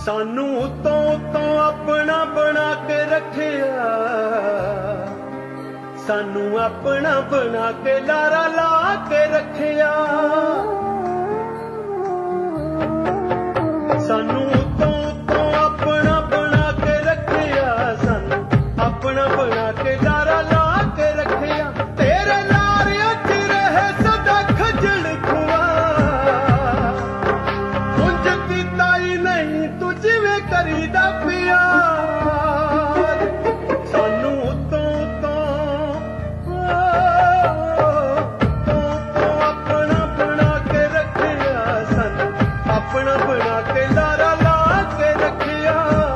सानू उतों उतों अपना बना के रखिया, सानू अपना बना के लारा ला के रखिया। सानू उतों उतों अपना बना के रखिया, सानू अपना बना के लारा ला के रखिया। तेरे लारिया च रहे सदा खजल खुआ, उंज कीता ही नहीं तू जिवें करीदा प्यार। सानू उतों अपना बना के रखिया, सानू अपना बना के लारा ला के रखिया।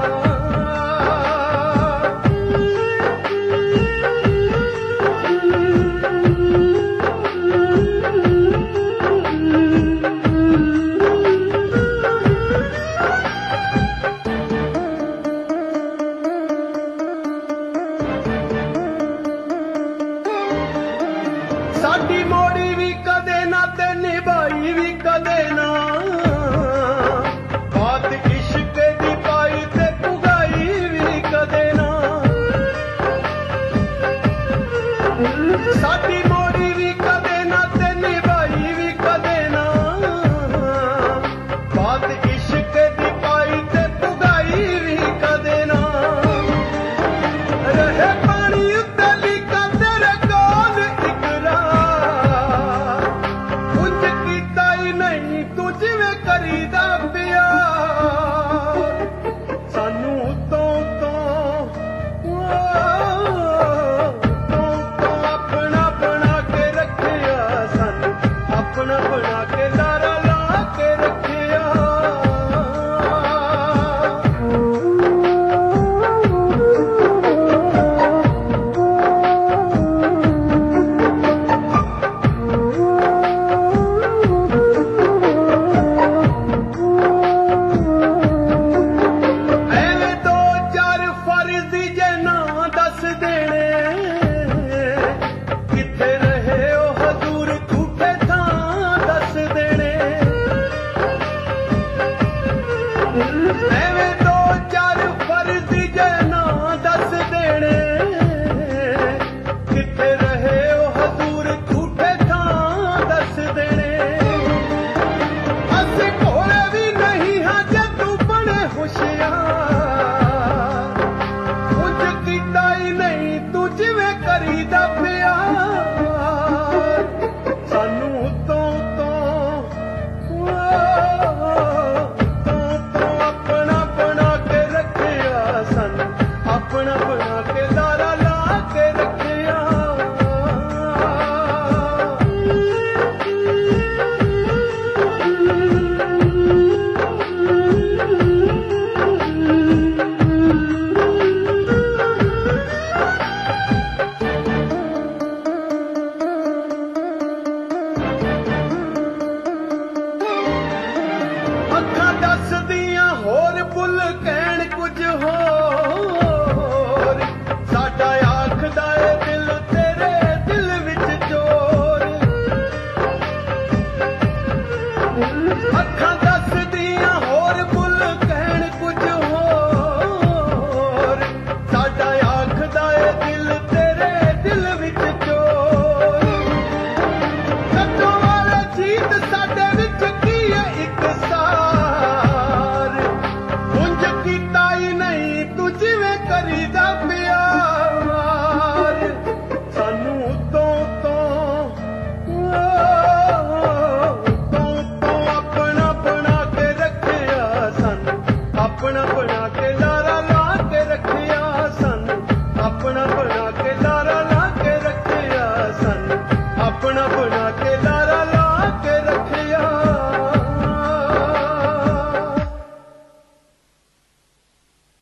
साडी मोड़ी भी कदे ना ते निभाई भी कदे ना, बात इश्क दी पाई ते पुगाई भी कदे ना। साडी मोड़ी भी कदे ना ते निभाई भी कदे ना, बात इश्क दी पाई ते पुगाई भी कदे ना। रहे पानी उत्ते लिखा तेरे कोल इकरार, उंज कीता ही नहीं तू जिवें करीदा प्यार। सानू उतों अपना बना के रखिया, सानू अपना बना के लारा ला के रखिया। ਐਵੇਂ ਦੋ ਚਾਰ ਫਰਜ਼ ਜੇ ਨਾ ਦੱਸ ਦੇਣੇ, ਕਿੱਥੇ ਰਹੇ ਉਹ ਹਜ਼ੂਰ ਝੂਠੇ ਥਾਂ ਦੱਸ ਦੇਣੇ। ਐਵੇਂ ਦੋ ਚਾਰ ਫਰਜ਼ ਜੇ ਨਾ ਦੱਸ ਦੇਣੇ, ਕਿੱਥੇ ਰਹੇ ਉਹ ਹਜ਼ੂਰ ਝੂਠੇ ਥਾਂ ਦੱਸ ਦੇਣੇ। ਅਸੀਂ ਭੋਲੇ ਵੀ ਨਹੀਂ ਹਾਂ ਜੇ ਤੂੰ ਬਣੇ ਹੁਸ਼ਿਆਰ, ਉੰਝ ਕੀਤਾ ਹੀ ਨਹੀਂ ਤੂੰ ਜਿਵੇਂ ਕਰੀਦਾ ਪਿਆਰ। ਸਾਨੂੰ ਉਤੋਂ ਆਪਣਾ ਬਣਾ ਕੇ ਰੱਖਿਆ, ਸਾਨੂੰ ਆਪਣਾ ਬਣਾ ਕੇ ਲਾਰਾ ਲਾ ਕੇ ਰੱਖਿਆ। ਅੱਖਾਂ ਦੱਸਦੀ